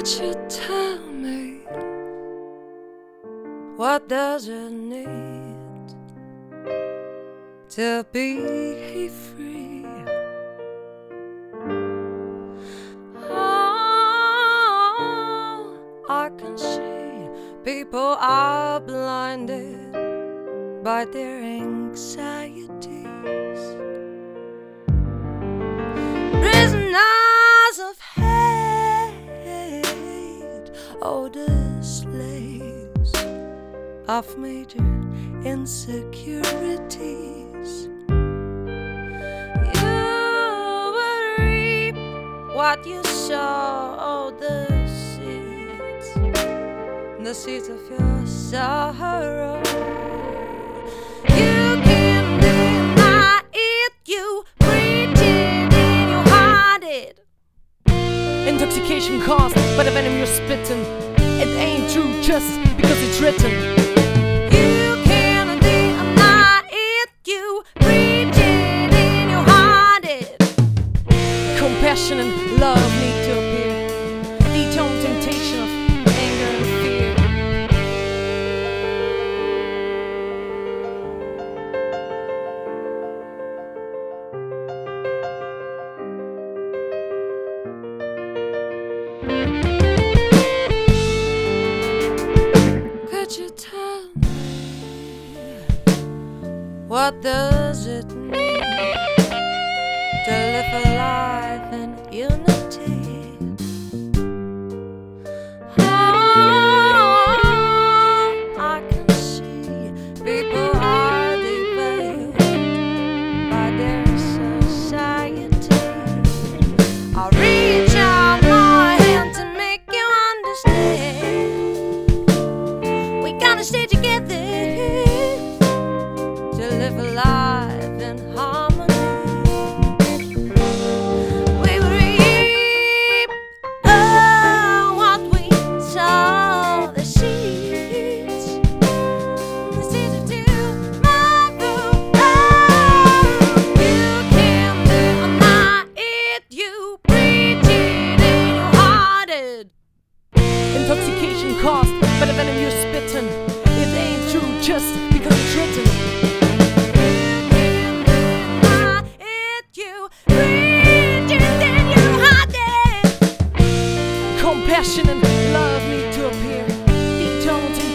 Could you tell me, what does it need to be free? Oh, I can see people are blinded by their anxieties, prisoners of hate, oh, the slaves of major insecurities. You will reap what you sow, oh, the seeds of your sorrow. You can deny it, you preach it, and you hide it. Intoxication caused by the venom you're spitting. It ain't true just because it's written. You can deny it, you preach it, and you hide it. Compassion and love need to appear. Detone temptation of anger and fear. Could you tell me, what does it mean to live a life in unity? Oh, I can see people are derailed by their society. I'll reach out my hand to make you understand. We gotta stay together to live a life in harmony. We will reap what we sow, the seeds of tomorrow. You can deny it, you preach it, and you hide it. Intoxication caused by the venom you're spitting. It ain't true just because it's written. Compassion and love need to appear. Detone